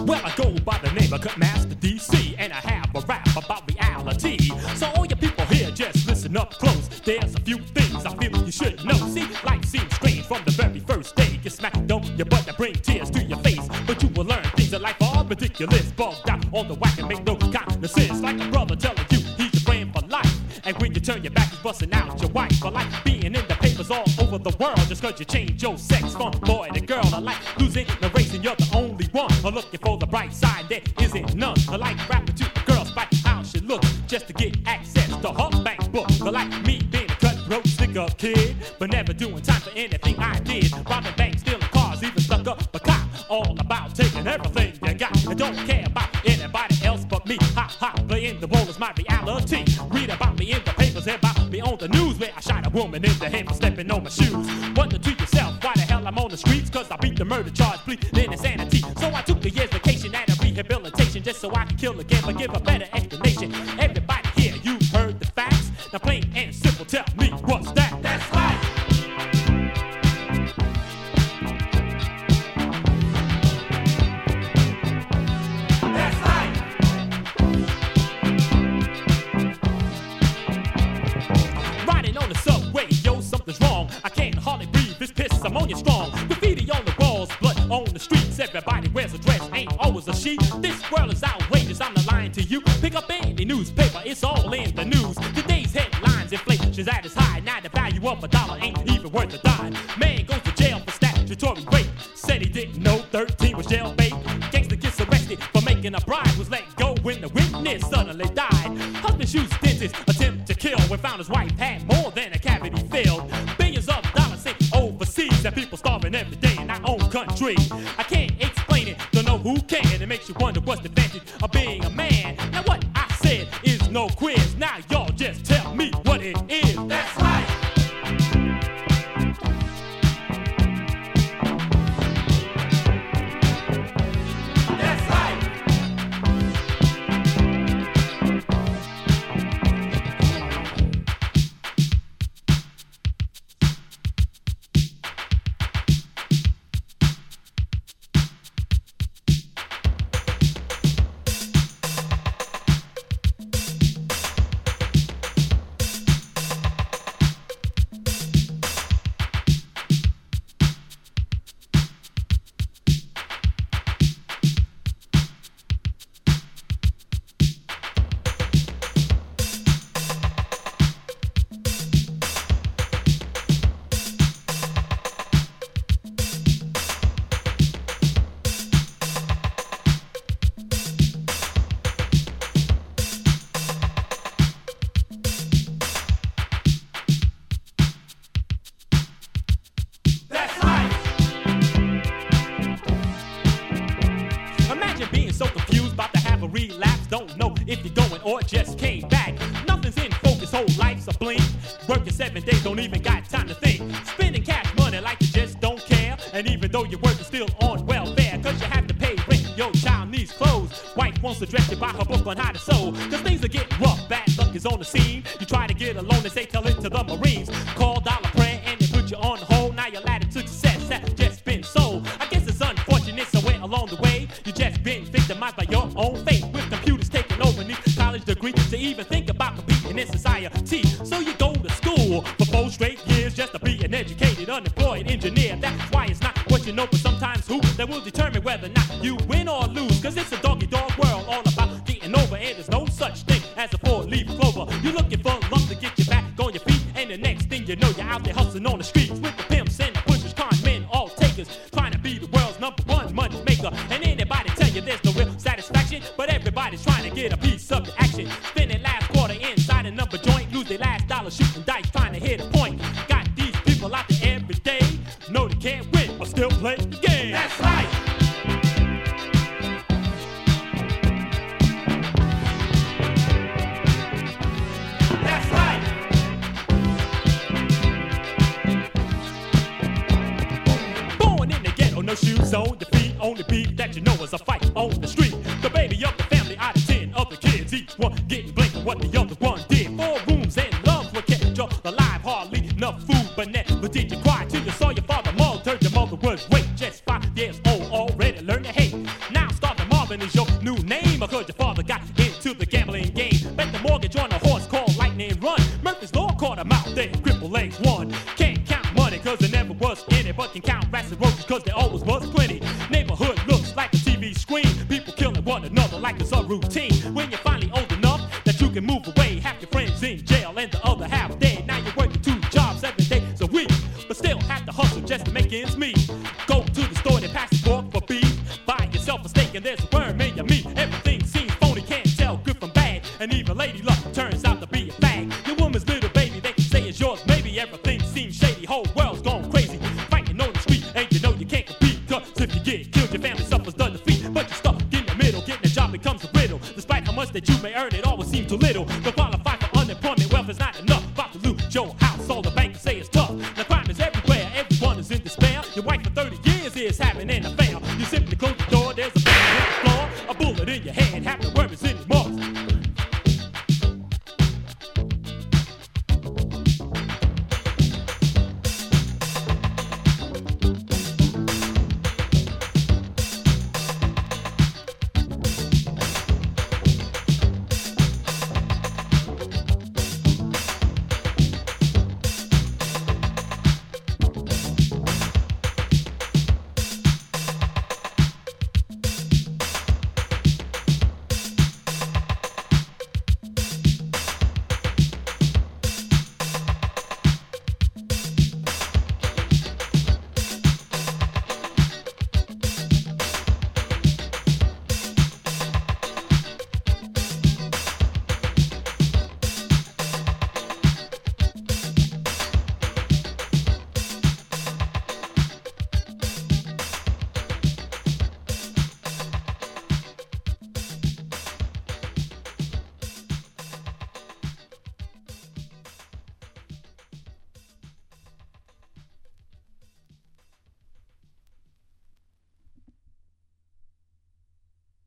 Well, I go by the name of Cutmaster DC, and I have a rap about reality. So all you people here, just listen up close. There's a few things I feel you should know. See, life seems strange from the very first day. Get smacked on your butt and bring tears to your face. But you will learn things that life are ridiculous. Bugged out on the whack and make no kind of sense. Like a brother telling you he's your friend for life. And when you turn your back, he's busting out your wife. For like being in the papers all over the world. Just cause you change your sex from boy to girl. I like losing the race and you're the only one. I'm looking for the bright side, there isn't none. I like rapping to the girls by how she looks. Just to get access to her bank book. I like me being a cutthroat, stick-up kid. But never doing time for anything I did. Robbing banks, stealing cars, even stuck up a cop. All about taking everything you got. I don't care about anybody else but me. Ha ha, playing the role is my reality. Read about me in the papers, about me on the news. Where I shot a woman in the head for stepping on my shoes. Wonder to yourself, why the hell I'm on the streets? Cause I beat the murder charge, pleading insanity. So I took a year's vacation at a rehabilitation. Just so I can kill again, but give a better explanation. Everybody here, you've heard the facts. Now plain and simple, tell me what's that? That's right. Ammonia strong, graffiti on the walls, blood on the streets. Everybody wears a dress, ain't always a she. This world is outrageous, I'm not lying to you. Pick up any newspaper, it's all in the news. Today's headlines, inflation's at its high. Now the value of a dollar ain't even worth a dime. Man goes to jail for statutory rape. Said he didn't know 13 was jailbait. Gangster gets arrested for making a bribe. Was let go when the witness suddenly died. Husband shoots dentist, attempt to kill. When found his wife had more than a cavity filled. Billions of dollars sent overseas. And people starving every day in our own country. I can't explain it, don't know who can. It makes you wonder what's the advantage of being a man. Now what I said is no quiz. Now y'all just tell me what it is. That's right. That's right. Or just came back. Nothing's in focus, whole life's a blink. Working 7 days, don't even got time to think. Spending cash money like you just don't care. And even though you're working, still on welfare. Cause you have to pay rent, your child needs clothes. Wife wants to dress you, buy her book on how to sew. Cause things are getting rough, bad luck is on the scene. You try to get a loan, they say tell it to the Marines. Call dollar prayer and they put you on hold. Now your ladder to success has just been sold. I guess it's unfortunate somewhere along the way. You just been victimized by your own fate. With computers taking over, need college degree to even think about competing in society. So you go to school for 4 straight years just to be an educated, unemployed engineer. That's why it's not what you know, but sometimes who that will determine whether or not you win or lose. Cause it's a doggy-dog world, all about getting over. And there's no such thing as a 4-leaf clover. You're looking for luck to get you back on your feet. And the next thing you know, you're out there hustling on the streets with the pimps and the pushers, con men, all takers, trying to be the world's #1 money maker. And anybody tell you there's no real satisfaction, but everybody's trying to get a piece of the action. Spending last quarter inside a number joint, lose their last dollar shooting dice, trying to hit a point. Got these people out there every day, know they can't win, but still play the game. That's right. That's right. Born in the ghetto, no shoes on the feet, only beat that you know is a fight on the street. The baby of the family out of 10 other kids, each one getting blamed for what the other one did. 4 rooms and lungs were kept you alive, hardly enough food, but never did you cry till you saw your father murdered. Your mother was raped, just 5 years old, already learned to hate. Now starving mom cause there always was plenty. Neighborhood looks like a TV screen. People killing one another like it's a routine. When you're finally old enough that you can move away, half your friends in jail and the other half dead. Now you're working 2 jobs 7 days a week, but still have to hustle just to make ends meet. Go to the store and pass the pork for beef. Buy yourself a steak and there's a worm in your meat. Everything seems phony, can't tell good from bad. And even lady luck turns out to be a fag. Your woman's little baby, they can say is yours. Maybe everything seems shady, whole world's gone crazy. Fighting on the street, and you know you can't compete. Cause if you get killed, your family suffers the defeat. But you're stuck in the middle, getting a job becomes a riddle. Despite how much that you may earn, it always seems too little. To qualify for unemployment, wealth is not enough. About to lose your house, all the bankers say it's tough. The crime is everywhere, everyone is in despair. Your wife for 30 years is having an affair. You simply close the door, there's a bullet in the floor, a bullet in your head.